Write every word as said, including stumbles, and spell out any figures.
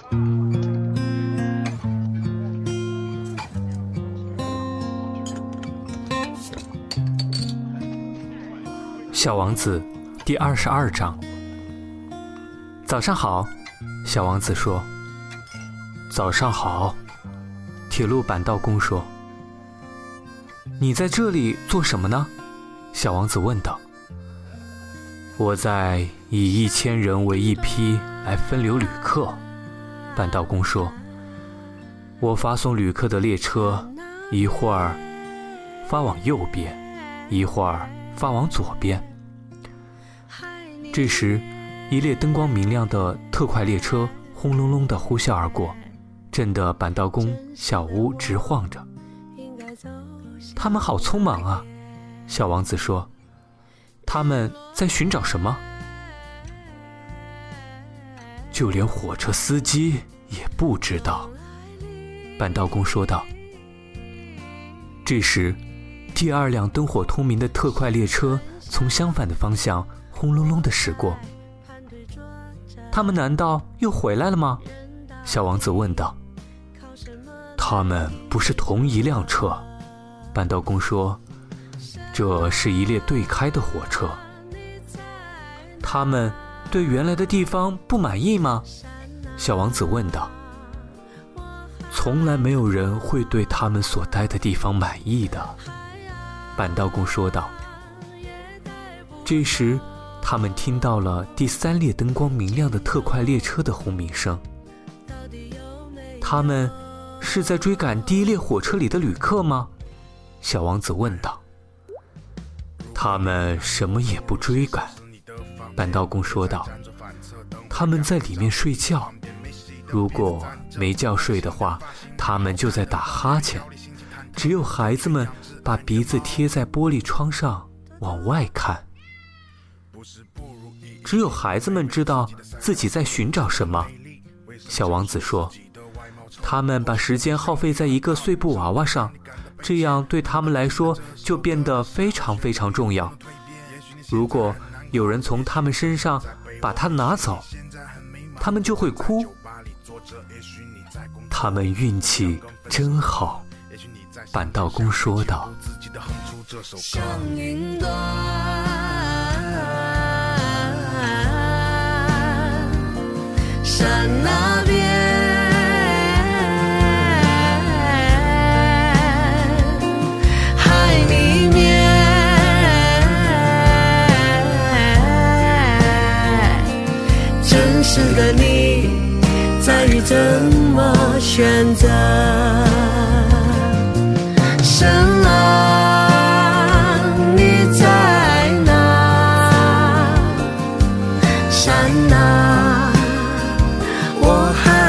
小王子第二十二章。早上好，小王子说。早上好，铁路板道工说。你在这里做什么呢？小王子问道。我在以一千人为一批来分流旅客，板道工说。我发送旅客的列车一会儿发往右边，一会儿发往左边。这时，一列灯光明亮的特快列车轰隆隆地呼啸而过，震得板道工小屋直晃着。他们好匆忙啊，小王子说。他们在寻找什么？就连火车司机也不知道，板道工说道。这时，第二辆灯火通明的特快列车从相反的方向轰隆隆地驶过。他们难道又回来了吗？小王子问道。他们不是同一辆车，板道工说。这是一列对开的火车。他们对原来的地方不满意吗？小王子问道。从来没有人会对他们所待的地方满意的，板道工说道。这时，他们听到了第三列灯光明亮的特快列车的轰鸣声。他们是在追赶第一列火车里的旅客吗？小王子问道。他们什么也不追赶，板道工说道。他们在里面睡觉，如果没觉睡的话，他们就在打哈欠。只有孩子们把鼻子贴在玻璃窗上往外看。只有孩子们知道自己在寻找什么，小王子说。他们把时间耗费在一个碎布娃娃上，这样对他们来说就变得非常非常重要。如果有人从他们身上把它拿走，他们就会哭。他们运气真好，板道工说道。 山那边是的你在于怎么选择。神啊，你在哪？山啊，我还